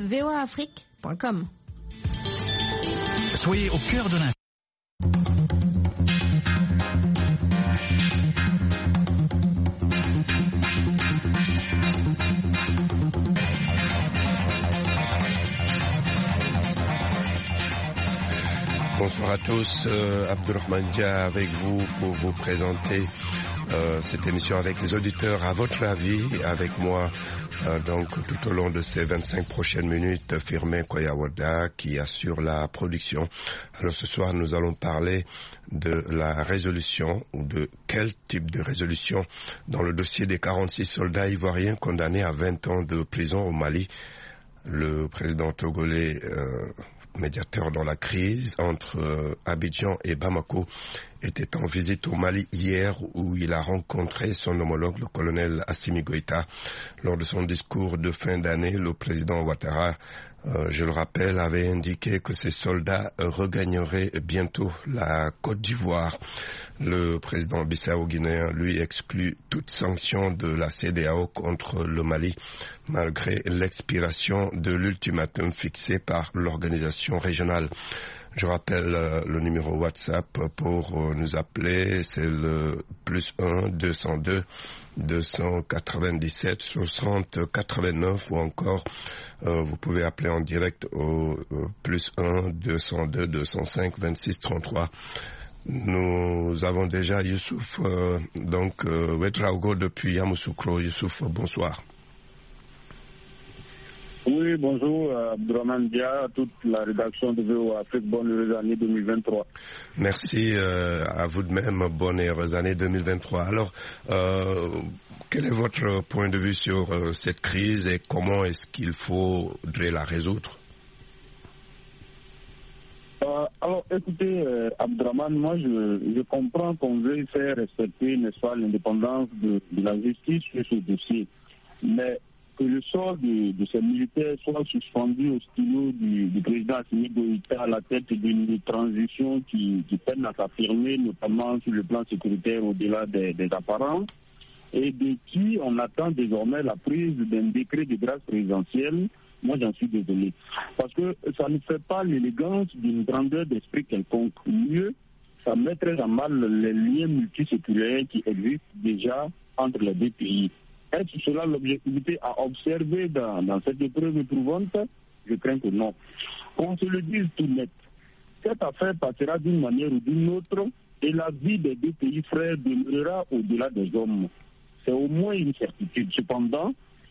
voaafrique.com. Soyez au cœur de l'info. Bonsoir à tous, Abdourahmane Dia avec vous pour vous présenter cette émission avec les auditeurs à votre avis, avec moi donc tout au long de ces 25 prochaines minutes, Firmin Koyawada qui assure la production. Alors ce soir nous allons parler de la résolution ou de quel type de résolution dans le dossier des 46 soldats ivoiriens condamnés à 20 ans de prison au Mali. Le président togolais médiateur dans la crise entre Abidjan et Bamako, était en visite au Mali hier où il a rencontré son homologue, le colonel Assimi Goïta. Lors de son discours de fin d'année, le président Ouattara, je le rappelle, avait indiqué que ses soldats regagneraient bientôt la Côte d'Ivoire. Le président bissau-guinéen, lui, exclut toute sanction de la CEDEAO contre le Mali, malgré l'expiration de l'ultimatum fixé par l'organisation régionale. Je rappelle le numéro WhatsApp pour nous appeler, c'est le +1 202 297 60 89 ou encore vous pouvez appeler en direct au +1 202 205 26 33. Nous avons déjà Youssouf Ouedraogo depuis Yamoussoukro. Youssouf, bonsoir. Oui, bonjour, Abdourahmane Dia, toute la rédaction de VOA Afrique, bonne heureuse année 2023. Merci à vous de même, bonne et heureuse année 2023. Alors, quel est votre point de vue sur cette crise et comment est-ce qu'il faudrait la résoudre? Alors, écoutez, Abdourahmane, moi, je comprends qu'on veuille faire respecter, n'est-ce pas, l'indépendance de la justice sur ce dossier, mais que le sort de ces militaires soit suspendu au stylo du président Assimi Goïta à la tête d'une transition qui peine à s'affirmer, notamment sur le plan sécuritaire au-delà des apparences, et de qui on attend désormais la prise d'un décret de grâce présidentielle. Moi, j'en suis désolé. Parce que ça ne fait pas l'élégance d'une grandeur d'esprit quelconque. Mieux, ça mettrait en mal les liens multiséculaires qui existent déjà entre les deux pays. Est-ce cela l'objectivité à observer dans cette épreuve éprouvante? Je crains que non. Qu'on se le dise tout net. Cette affaire passera d'une manière ou d'une autre et la vie des deux pays frères demeurera au-delà des hommes. C'est au moins une certitude. Cependant,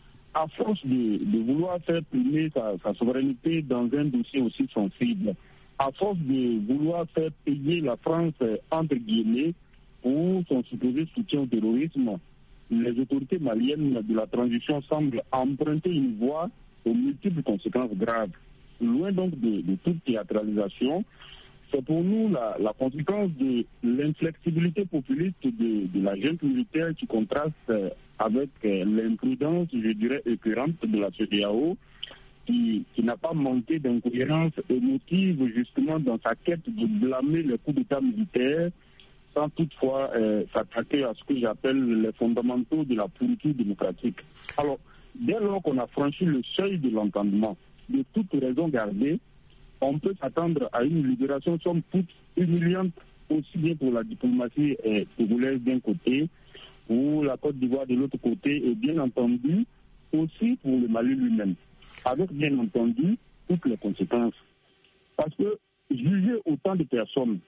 à force de vouloir faire primer sa souveraineté dans un dossier aussi sensible, à force de vouloir faire payer la France, entre guillemets, pour son supposé soutien au terrorisme, les autorités maliennes de la transition semblent emprunter une voie aux multiples conséquences graves. Loin donc de toute théâtralisation, c'est pour nous la conséquence de l'inflexibilité populiste de la junte militaire qui contraste avec l'imprudence, je dirais, écœurante de la CEDEAO, qui n'a pas manqué d'incohérence émotive justement dans sa quête de blâmer les coups d'État militaires, sans toutefois s'attaquer à ce que j'appelle les fondamentaux de la politique démocratique. Alors, dès lors qu'on a franchi le seuil de l'entendement, de toute raison gardée, on peut s'attendre à une libération somme toute humiliante, aussi bien pour la diplomatie togolaise d'un côté, pour la Côte d'Ivoire de l'autre côté, et bien entendu, aussi pour le Mali lui-même, avec bien entendu toutes les conséquences. Parce que juger autant de personnes,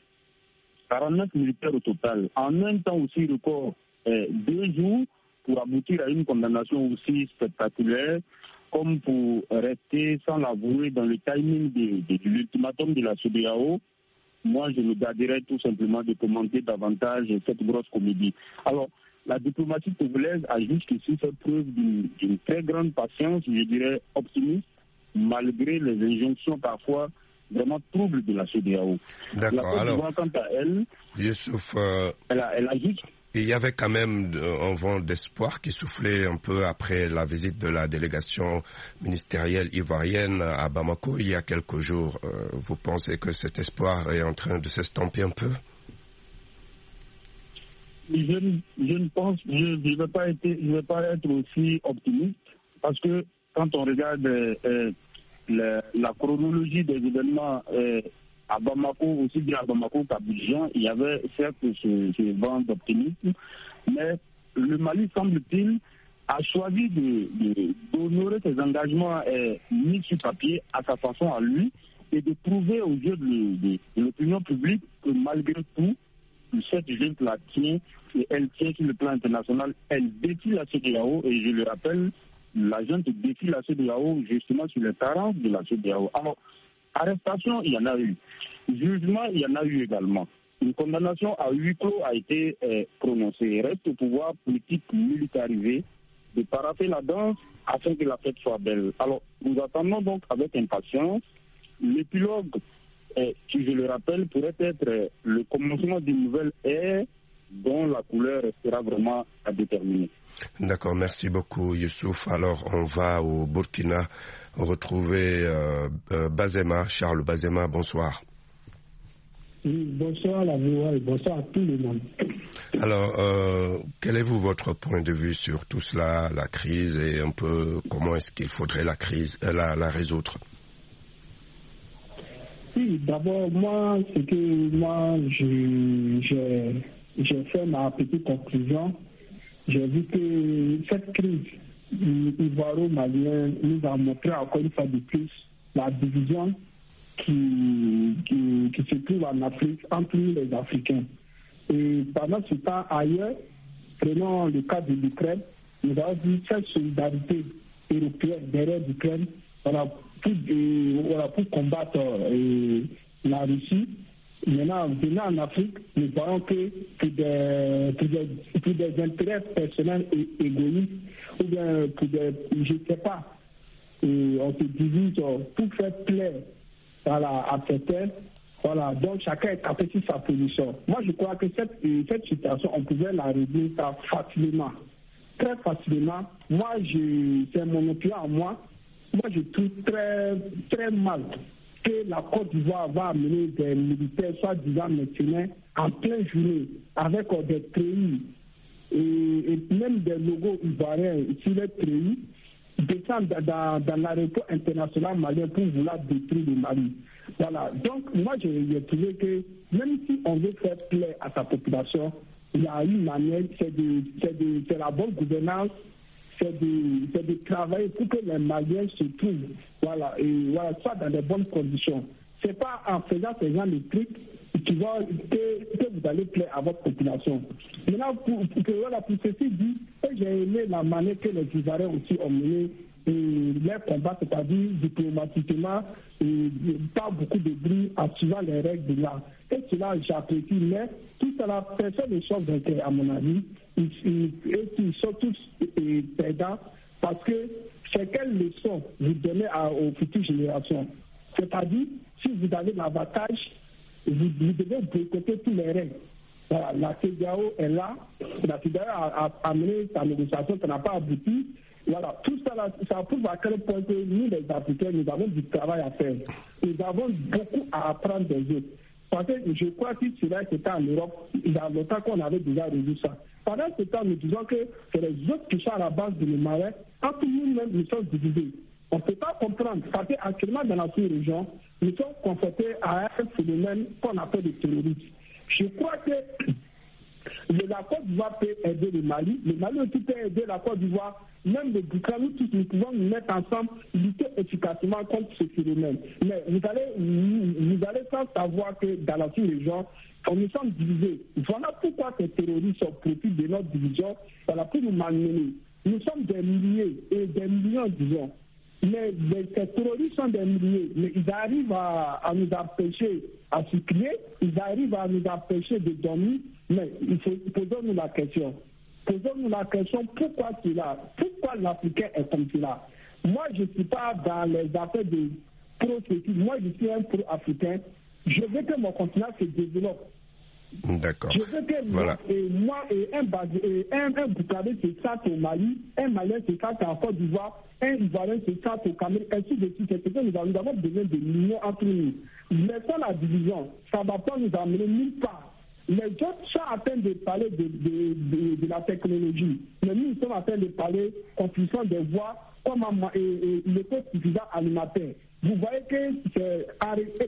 49 militaires au total, en un temps aussi record, 2 jours, pour aboutir à une condamnation aussi spectaculaire, comme pour rester sans l'avouer dans le timing de l'ultimatum de la CEDEAO, moi je me garderais tout simplement de commenter davantage cette grosse comédie. Alors, la diplomatie togolaise a jusqu'ici fait preuve d'une très grande patience, je dirais optimiste, malgré les injonctions parfois vraiment troubles de la CEDEAO. D'accord. La Côte d'Ivoire, quant à elle, Youssouf, elle a juste... Il y avait quand même un vent d'espoir qui soufflait un peu après la visite de la délégation ministérielle ivoirienne à Bamako il y a quelques jours. Vous pensez que cet espoir est en train de s'estomper un peu? Je ne pense, je ne vais pas être aussi optimiste, parce que quand on regarde la chronologie des événements à Bamako, aussi bien à Bamako qu'Abidjan, il y avait certes ce vent d'optimisme, mais le Mali, semble-t-il, a choisi d'honorer ses engagements mis sur papier à sa façon à lui et de prouver aux yeux de l'opinion publique que malgré tout, cette junte-là tient et elle tient sur le plan international, elle défie la CEDEAO et je le rappelle, la junte défie la CEDEAO justement sur les carences de la CEDEAO. Alors, arrestation, il y en a eu. Jugement, il y en a eu également. Une condamnation à huis clos a été prononcée. Il reste au pouvoir politique militarisé de paraffer la danse afin que la fête soit belle. Alors, nous attendons donc avec impatience l'épilogue qui, je le rappelle, pourrait être le commencement d'une nouvelle ère dont la couleur restera vraiment à déterminer. D'accord, merci beaucoup Youssouf. Alors on va au Burkina retrouver Bazema, Charles Bazema, bonsoir. Oui, bonsoir à la VOA et bonsoir à tout le monde. Alors, quel est votre point de vue sur tout cela, la crise et un peu comment est-ce qu'il faudrait la résoudre? Oui, d'abord, j'ai fait ma petite conclusion. J'ai vu que cette crise ivoiro-malienne nous a montré encore une fois de plus la division qui se trouve en Afrique entre nous les Africains. Et pendant ce temps, ailleurs, prenons le cas de l'Ukraine, nous avons vu cette solidarité européenne derrière l'Ukraine pour combattre la Russie. Maintenant, venant en Afrique, nous voyons que pour des intérêts personnels et égoïstes, ou bien je ne sais pas, on se divise pour faire plaisir à certains. Voilà, donc chacun est tapé sur sa position. Moi, je crois que cette situation, on pouvait la résoudre facilement, très facilement. Moi, c'est mon opinion à moi. Moi, je trouve très, très mal que la Côte d'Ivoire va amener des militaires, soi-disant mercenaires, en pleine journée, avec des treillis et même des logos ivoiriens sur les treillis, descendre dans l'aéroport international malien pour vouloir détruire le Mali. Voilà. Donc, moi, j'ai trouvé que même si on veut faire plaisir à sa population, il y a une manière, c'est la bonne gouvernance, c'est de travailler pour que les Maliens se trouvent, soit dans de bonnes conditions. C'est pas en faisant ce genre de trucs que vous allez plaire à votre population. Maintenant, pour ceci dit, j'ai aimé la manière que les Ivoiriens aussi ont mené les combats, c'est-à-dire diplomatiquement, pas beaucoup de bruit en suivant les règles de l'art. Et cela, j'apprécie, mais tout cela, personne ne change d'intérêt, à mon avis. Ils sont tous perdants parce que c'est quelle leçon vous donnez aux futures générations. C'est-à-dire, si vous avez l'avantage, vous devez boycotter tous les règles. Voilà, la CEDEAO est là, la CEDEAO a amené sa négociation, ça n'a pas abouti. Voilà, tout ça, ça prouve à quel point que nous, les Africains, nous avons du travail à faire. Nous avons beaucoup à apprendre des autres. Parce que je crois que si cela était en Europe, il y a longtemps qu'on avait déjà résolu ça. Pendant ce temps, nous disons que c'est les autres qui sont à la base de nos marais. Entre nous-mêmes, nous sommes divisés. On ne peut pas comprendre. Parce qu'actuellement, dans la sous-région, nous sommes confrontés à un phénomène qu'on appelle le terrorisme. Je crois que la Côte d'Ivoire peut aider le Mali aussi peut aider la Côte d'Ivoire, même le Burkina, nous tous, nous pouvons nous mettre ensemble, lutter efficacement contre ce phénomène. Mais vous allez sans savoir que dans la sous-région, nous sommes divisés. Voilà pourquoi ces terroristes sont profitent de notre division, voilà, pour nous malmener. Nous sommes des milliers et des millions, disons. Mais ces terroristes sont des milliers, mais ils arrivent à nous empêcher à circuler, ils arrivent à nous empêcher de dormir, mais posons-nous la question. Posons-nous la question, pourquoi cela? Pourquoi l'Africain est comme cela? Moi, je ne suis pas dans les affaires de pro-sécurité. Moi, je suis un pro-africain. Je veux que mon continent se développe. D'accord. Je veux que moi et un Burkinabé se saute au Mali, un Malien se saute en Côte d'Ivoire, un Ivoirien se saute au Cameroun, ainsi de suite. C'est que nous avons besoin de l'union entre nous. Laissons la division, ça ne va pas nous amener nulle part. Les autres sont en train de parler de la technologie, mais nous sommes en train de parler construction des voies comme le taux suffisant alimentaire. vous voyez que c'est arrêté.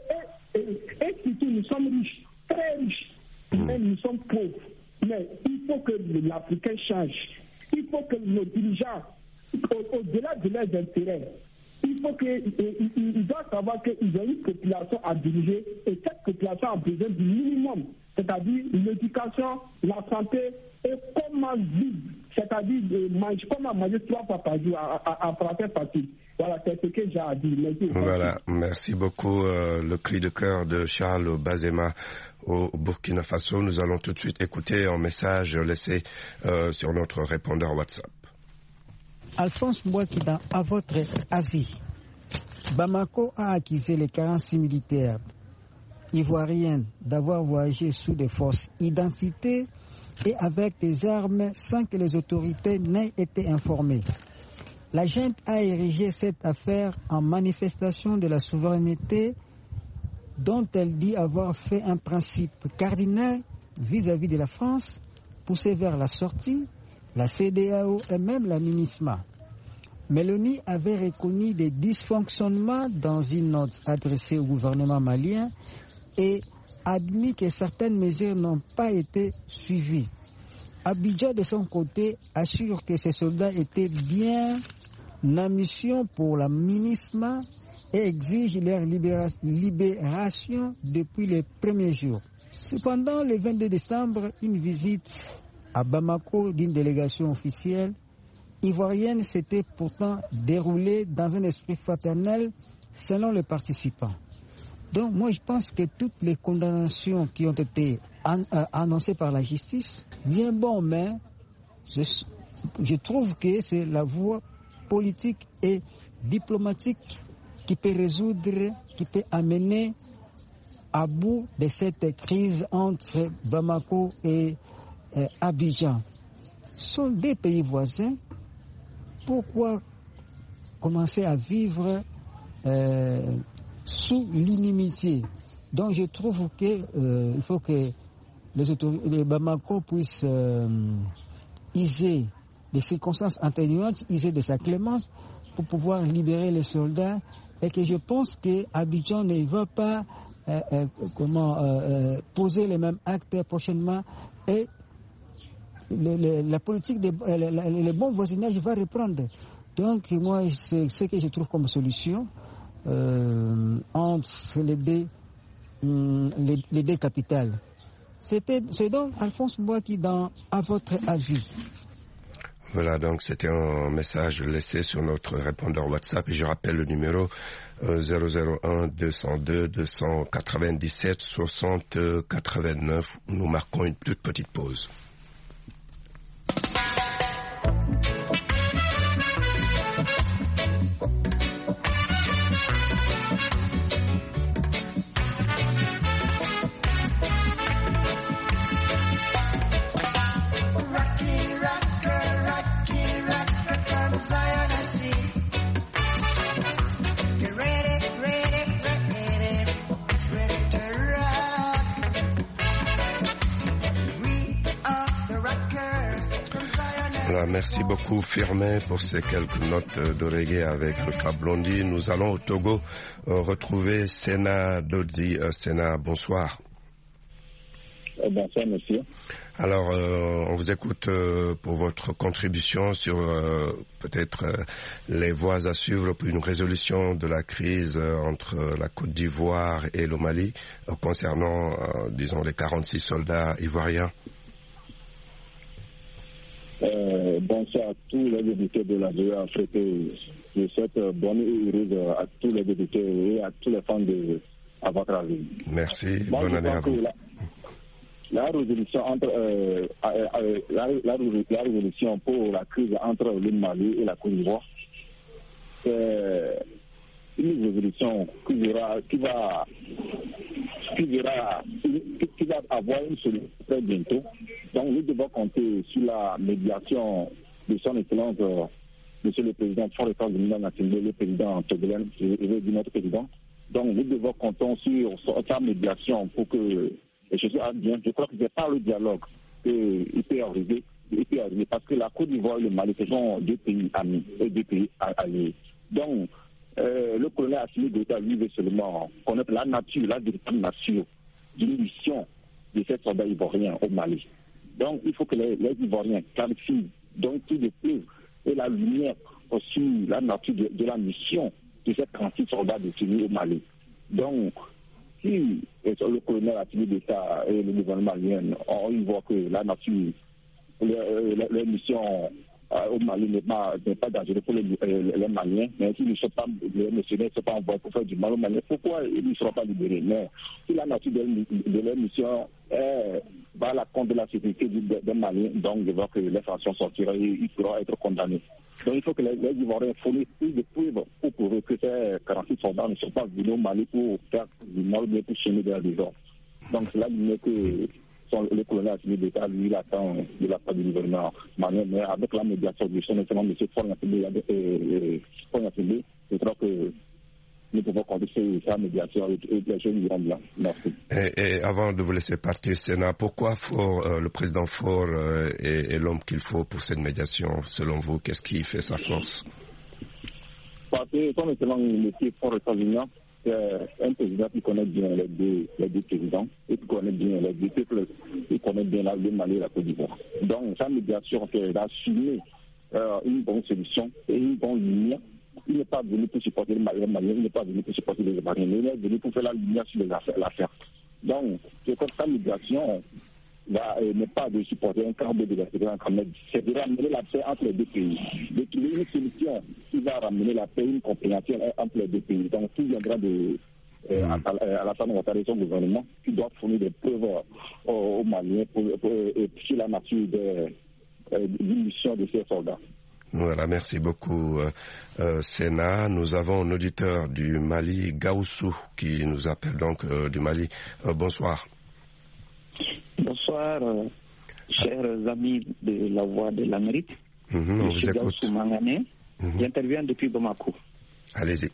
Et surtout, nous sommes riches, très riches, mais nous sommes pauvres. Mais il faut que l'Africain change. Il faut que nos dirigeants, au-delà de leurs intérêts, il faut qu'ils doivent savoir qu'ils ont une population à diriger et cette population a besoin du minimum, c'est-à-dire l'éducation, la santé et comment vivre, c'est-à-dire comment manger 3 fois par jour à français facile. Voilà, c'est ce que j'ai à dire. Merci. Voilà, merci beaucoup. Le cri de cœur de Charles Bazema au Burkina Faso. Nous allons tout de suite écouter un message laissé sur notre répondeur WhatsApp. Alphonse Mbouakida, à votre avis, Bamako a accusé les 46 militaires ivoiriens d'avoir voyagé sous des fausses identités et avec des armes sans que les autorités n'aient été informées. La junte a érigé cette affaire en manifestation de la souveraineté dont elle dit avoir fait un principe cardinal vis-à-vis de la France, poussé vers la sortie, la CEDEAO et même la MINUSMA. Mélanie avait reconnu des dysfonctionnements dans une note adressée au gouvernement malien et admis que certaines mesures n'ont pas été suivies. Abidjan, de son côté, assure que ses soldats étaient bien en mission pour la MINUSMA et exige leur libération depuis les premiers jours. Cependant, le 22 décembre, une visite à Bamako d'une délégation officielle ivoirienne s'était pourtant déroulée dans un esprit fraternel selon les participants. Donc moi je pense que toutes les condamnations qui ont été annoncées par la justice, bien bon, mais je trouve que c'est la voie politique et diplomatique qui peut résoudre, qui peut amener à bout de cette crise entre Bamako et Abidjan. Ce sont des pays voisins. Pourquoi commencer à vivre sous l'inimitié? Donc je trouve que il faut que les autorités de Bamako puissent user des circonstances atténuantes, user de sa clémence pour pouvoir libérer les soldats, et que je pense que Abidjan ne va pas poser les mêmes actes prochainement, et la politique, le bon voisinage va reprendre. Donc moi, c'est ce que je trouve comme solution entre les deux capitales. C'est donc Alphonse Mbouaki dans À votre avis. Voilà, donc c'était un message laissé sur notre répondeur WhatsApp et je rappelle le numéro 001 202 297 60 89. Nous marquons une toute petite pause. Merci beaucoup Firmin pour ces quelques notes de reggae avec Alpha Blondy. Nous allons au Togo retrouver Sénat Dodi. Sénat, bonsoir. Bonsoir monsieur. Alors on vous écoute pour votre contribution sur peut-être les voies à suivre pour une résolution de la crise entre la Côte d'Ivoire et le Mali concernant disons les 46 soldats ivoiriens. Bonsoir à tous les députés de la VOA Afrique. Je souhaite bonne et heureuse à tous les députés et à tous les fans de À votre avis. Merci, bonne année à vous. La résolution la résolution pour la crise entre le Mali et la Côte d'Ivoire, c'est une résolution qui va avoir une solution très bientôt. Donc nous devons compter sur la médiation de son excellence, monsieur le président Faure de l'Assemblée, le président togolais, je veux dire notre président. Donc nous devons compter sur sa médiation pour que les choses aillent bien. Je crois que c'est par le dialogue qu'il peut arriver. Parce que la Côte d'Ivoire et le Mali, ce sont deux pays amis et deux pays alliés. Donc, le colonel Assimi Goïta lui veut seulement connaître la nature, la véritable nature d'une mission de ces soldats ivoiriens au Mali. Donc il faut que les Ivoiriens clarifient donc tout de preuves et la lumière sur la nature de la mission de ces 36 soldats détenus au Mali. Donc si le colonel Assimi Goïta et le gouvernement malien, on voit que la nature, les missions au Mali n'est pas dangereux pour les Maliens, mais s'ils ne sont pas, les mercenaires ne sont pas envoyés pour faire du mal aux Maliens, pourquoi ils ne seront pas libérés? Mais si la nature de leur mission va à la compte de la sécurité des Maliens, donc je vois que les sanctions sortiront et ils pourront être condamnés. Donc il faut que les Ivoiriens fournissent plus de preuves pour prouver que ces 46 soldats ne sont pas venus au Mali pour faire du mal ou bien pour chemin de la désordre. Donc c'est là que le colonel Assimi Goïta, lui, il attend de la part du gouvernement malien, mais avec la médiation de son excellent M. Faure-Gnassingbé, je crois que nous pouvons compter sur sa médiation et les choses iront bien. Merci. Et avant de vous laisser partir, Sénat, pourquoi le président Faure est l'homme qu'il faut pour cette médiation, selon vous? Qu'est-ce qui fait sa force? Parce que, comme excellent M. Faure-Gnassingbé, c'est un président qui connaît bien les deux présidents et qui connaît bien les deux peuples, il connaît bien le Mali et la Côte d'Ivoire. Donc, sa médiation, c'est d'assumer une bonne solution et une bonne lumière. Il n'est pas venu pour supporter les Maliens, il n'est pas venu pour supporter les Ivoiriens, il est venu pour faire la lumière sur l'affaire. Donc, c'est comme sa médiation n'est pas de supporter un camp de la Cameroun, c'est de ramener la paix entre les deux pays, de trouver une solution qui va ramener la paix, une compréhension entre les deux pays. Donc tout viendra de Alassane Ouattara et son gouvernement qui doit fournir des preuves aux Maliens sur la nature d'une mission de ces soldats. Voilà, merci beaucoup, Sénat. Nous avons un auditeur du Mali, Gaoussou, qui nous appelle donc du Mali. Bonsoir. Bonsoir, chers amis de la Voix de l'Amérique. On vous écoute. J'interviens depuis Bamako. Allez-y.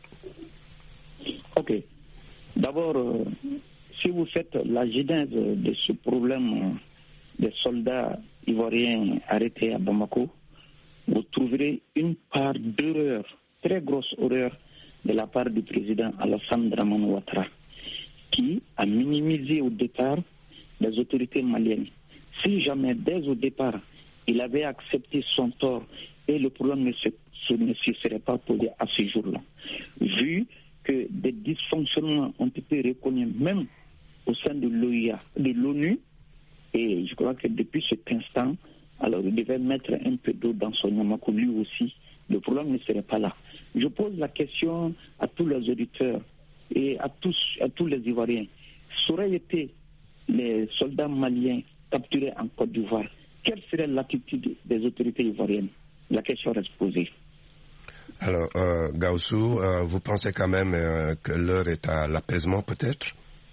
Ok. D'abord, si vous faites la genèse de ce problème des soldats ivoiriens arrêtés à Bamako, vous trouverez une part d'erreur, très grosse erreur, de la part du président Alassane Dramane Ouattara, qui a minimisé au départ les autorités maliennes. Si jamais, dès au départ, il avait accepté son tort et le problème ne se serait pas posé à ce jour-là. Vu que des dysfonctionnements ont été reconnus même au sein de l'OIA, de l'ONU, et je crois que depuis cet instant, alors il devait mettre un peu d'eau dans son Yamako lui aussi, le problème ne serait pas là. Je pose la question à tous les auditeurs et à tous les Ivoiriens. Ça aurait été les soldats maliens capturés en Côte d'Ivoire, quelle serait l'attitude des autorités ivoiriennes? La question reste posée. Alors, Gaoussou, vous pensez quand même que l'heure est à l'apaisement, peut-être?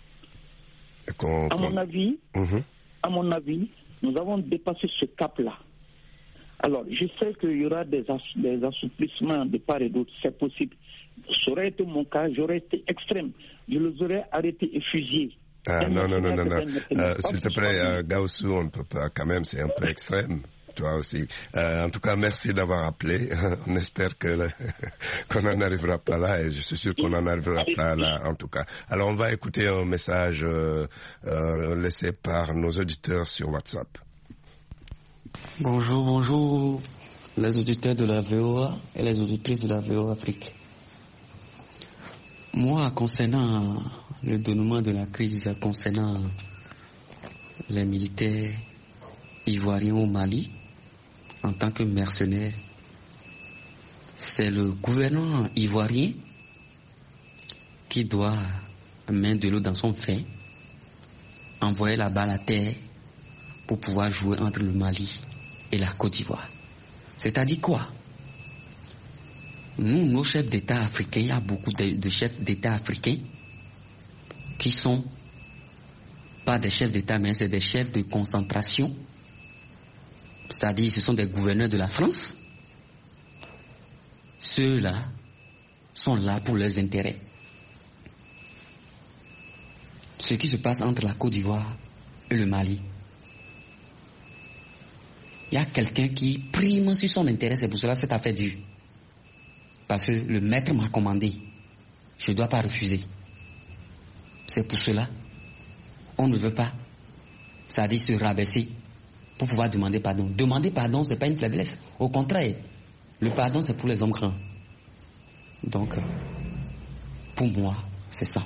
À mon avis, nous avons dépassé ce cap-là. Alors, je sais qu'il y aura des assouplissements de part et d'autre, c'est possible. Ça aurait été mon cas, j'aurais été extrême. Je les aurais arrêtés et fusillés. Non. S'il te plaît, Gaoussou, on ne peut pas quand même, c'est un peu extrême. Toi aussi. En tout cas, merci d'avoir appelé. On espère qu'on n'en arrivera pas là et je suis sûr qu'on n'en arrivera pas là en tout cas. Alors, on va écouter un message laissé par nos auditeurs sur WhatsApp. Bonjour, les auditeurs de la VOA et les auditrices de la VOA Afrique. Moi, concernant le dénouement de la crise, concernant les militaires ivoiriens au Mali, en tant que mercenaires, c'est le gouvernement ivoirien qui doit, main de l'eau dans son vin, envoyer la balle à terre pour pouvoir jouer entre le Mali et la Côte d'Ivoire. C'est-à-dire quoi? Nous, nos chefs d'État africains, il y a beaucoup de chefs d'État africains qui sont pas des chefs d'État, mais c'est des chefs de concentration. C'est-à-dire, ce sont des gouverneurs de la France. Ceux-là sont là pour leurs intérêts. Ce qui se passe entre la Côte d'Ivoire et le Mali, il y a quelqu'un qui prime sur son intérêt, c'est pour cela que cette affaire dure. Parce que le maître m'a commandé. Je ne dois pas refuser. C'est pour cela, on ne veut pas, c'est-à-dire se rabaisser pour pouvoir demander pardon. Demander pardon, ce n'est pas une faiblesse. Au contraire, le pardon, c'est pour les hommes grands. Donc, pour moi, c'est ça.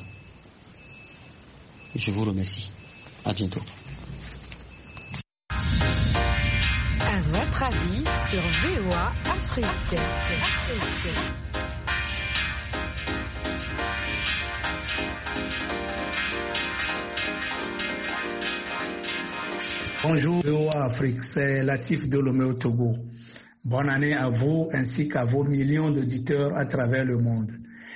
Je vous remercie. À bientôt. À votre avis sur VOA Afrique. Bonjour VOA Afrique, c'est Latif Delomé au Togo. Bonne année à vous ainsi qu'à vos millions d'auditeurs à travers le monde.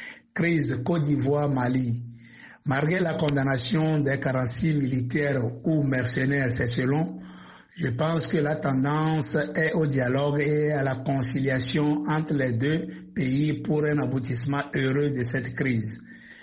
Crise Côte d'Ivoire, Mali. Malgré la condamnation des 46 militaires ou mercenaires, c'est selon, je pense que la tendance est au dialogue et à la conciliation entre les deux pays pour un aboutissement heureux de cette crise.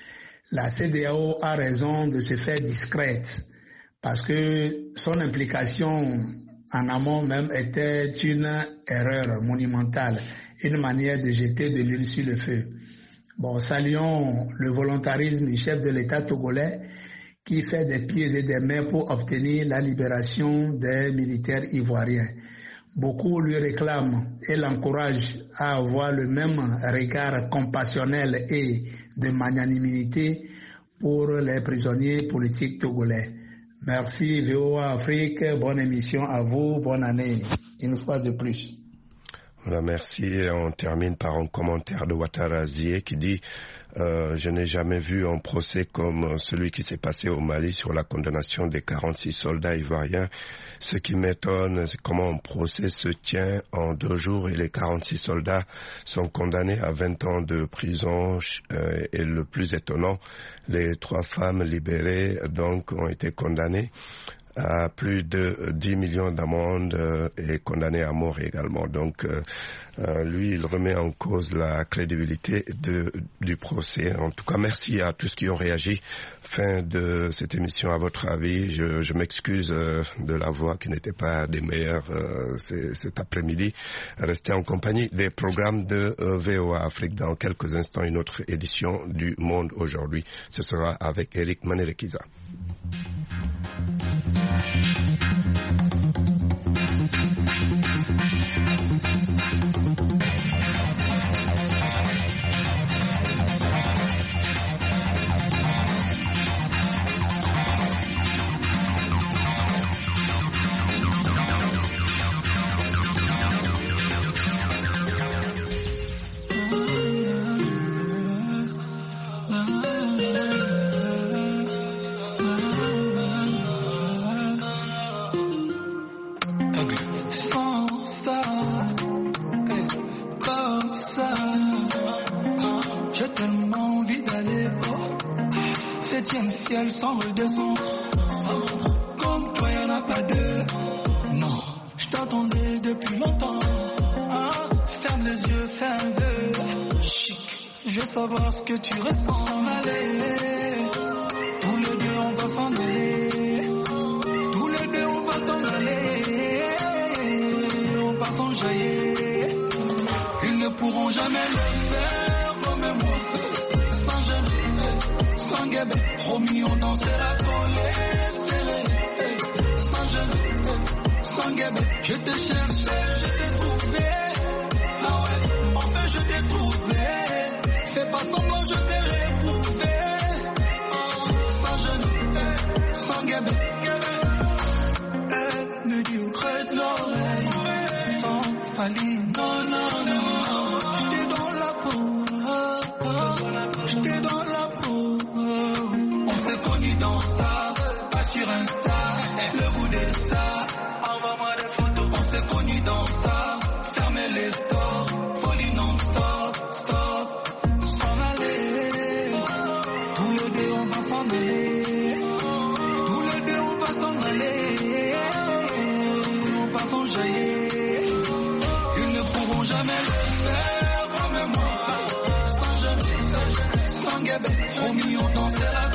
La CEDEAO a raison de se faire discrète parce que son implication en amont même était une erreur monumentale, une manière de jeter de l'huile sur le feu. Bon, saluons le volontarisme du chef de l'État togolais qui fait des pieds et des mains pour obtenir la libération des militaires ivoiriens. Beaucoup lui réclament et l'encouragent à avoir le même regard compassionnel et de magnanimité pour les prisonniers politiques togolais. Merci VOA Afrique, bonne émission à vous, bonne année, une fois de plus. Voilà, merci. Et on termine par un commentaire de Ouattara Zié qui dit je n'ai jamais vu un procès comme celui qui s'est passé au Mali sur la condamnation des 46 soldats ivoiriens. Ce qui m'étonne, c'est comment un procès se tient en 2 jours et les 46 soldats sont condamnés à 20 ans de prison. Et le plus étonnant, les 3 femmes libérées donc ont été condamnées à plus de 10 millions d'amendes et condamné à mort également. Donc, lui, il remet en cause la crédibilité du procès. En tout cas, merci à tous qui ont réagi. Fin de cette émission, à votre avis. Je m'excuse de la voix qui n'était pas des meilleures cet après-midi. Restez en compagnie des programmes de VOA Afrique. Dans quelques instants, une autre édition du Monde aujourd'hui. Ce sera avec Eric Manerekiza. Ciel sans redescendre. Comme toi, y'en a pas deux. Non, je t'attendais depuis longtemps. Ferme les yeux, fais un vœu. Chic, je veux savoir ce que tu ressens. S'en aller. Tous les deux, on va s'en aller. Tous les deux, on va s'en aller. On va s'enjailler. Ils ne pourront jamais le faire comme moi. Sans gêne, sans guébé. Promis, on dansera collé, ferré, sans gêne, sans guébé. Je te cherchais, je t'ai trouvé. Ah ouais, enfin je t'ai trouvé. Fais pas semblant, je t'ai réprouvé. Sans gêne, sans guébé. Elle me dit au creux de l'oreille, sans falir, non, non, non. J'étais dans la peau, j'étais dans la peau. Dans ça, pas sur Insta, le goût de ça, envoie-moi des photos. On s'est connus dans ça, fermez les stores, folie non-stop, stop, s'en aller. Tous les deux on va s'en aller, tous les deux on va s'en aller, on va s'enjailler. Ils ne pourront jamais le faire comme moi, sans gêne, sans guébé, promis on dansera.